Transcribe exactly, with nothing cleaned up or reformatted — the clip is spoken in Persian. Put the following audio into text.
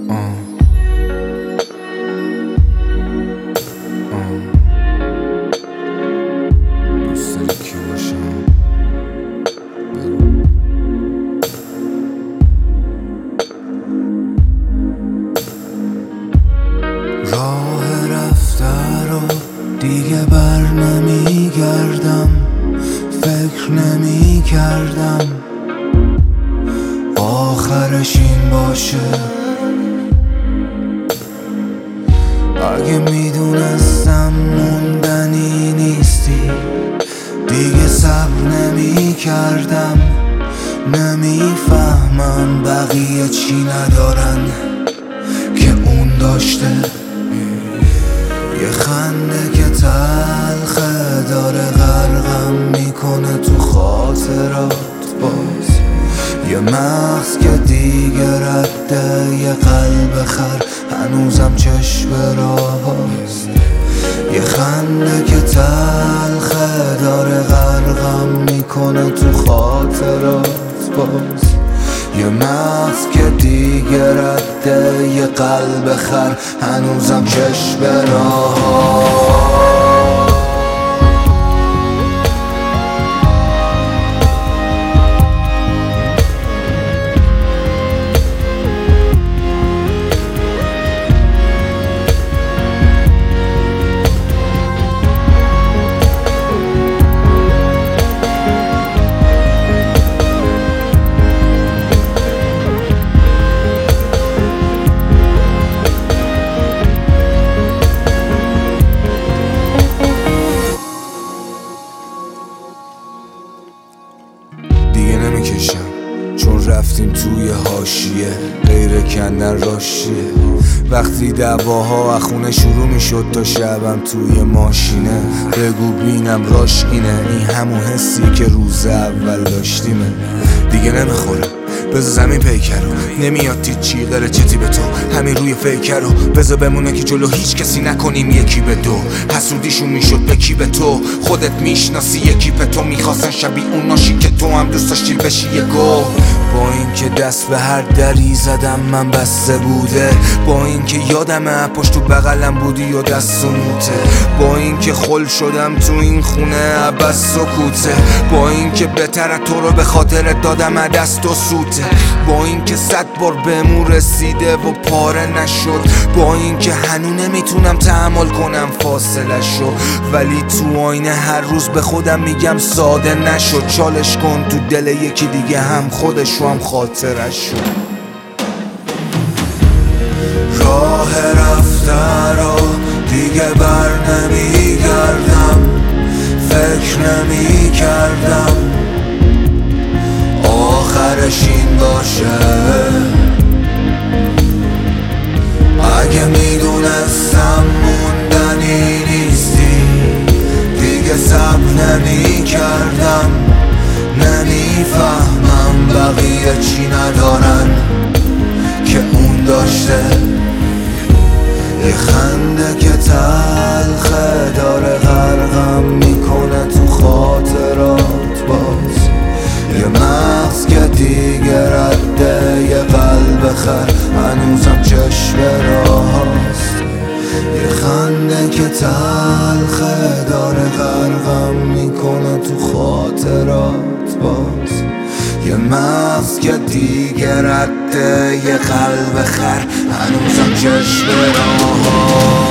راه رفته رو دیگه بر نمی گردم، فکر نمی کردم آخرش این باشه. اگه میدونستم موندنی نیستی دیگه صبر نمی کردم. نمیفهمم بقیه چی ندارن که اون داشته. یه خنده که تلخه داره غرقم میکنه تو خاطرات باز. یه مغز که دیگه رده، یه قلب خر هنوزم چشم راهاست. یه خنده که تلخه داره غرقم میکنه تو خاطرات باز. یه مغز که دیگه رده، یه قلب خر هنوزم چشم راهاست. دیگه نمیکشم چون رفتیم توی حاشیه، غیر کندن راشیه. وقتی دعواها اخونه شروع میشد تا شبم توی ماشینه. بگو بینم راش اینه، این همون حسی که روز اول داشتیمه. دیگه نمیخوره بذار زمین پیکر رو، نمیاد تیت چی غیر چتی به تو. همین روی فیکر رو بذار بمونه که جلو هیچ کسی نکنیم یکی به دو. حسودیشون میشد به کی به تو، خودت میشناسی یکی به تو. میخواستن شبیه اون ناشی که تو هم دوست داشتی بشی یه گو. با اینکه دست به هر دری زدم من بسته بوده، با اینکه یادمه پشت تو بغلم بودی و دست و موته، با اینکه خل شدم تو این خونه عباس سکوته، با اینکه بهتره تو رو به خاطر دادم دست و سوته، با اینکه صد بار بهمون رسیده و پاره نشد، با اینکه هنو نمیتونم تحمل کنم فاصله شو. ولی تو آینه هر روز به خودم میگم ساده نشد. چالش کن تو دل یکی دیگه هم خودش و هم خاطرش شد. راه رفته رو دیگه بر نمی گردم، فکر نمی کردم آخرش این باشه. اگه میدونستم موندنی نیستی دیگه صبر نمی کردم. نمیفهمم بقیه چی ندارن که اون داشته. یه خنده که تلخه داره غرقم میکنه تو خاطرات باز. یه مغز که دیگه رده، یه قلب خر هنوزم چشم راهاست. یه خنده که تلخه داره غرقم میکنه تو خاطرات باز. یه مغز که دیگه رده، یه قلب خر هنوزم چشم راهاست.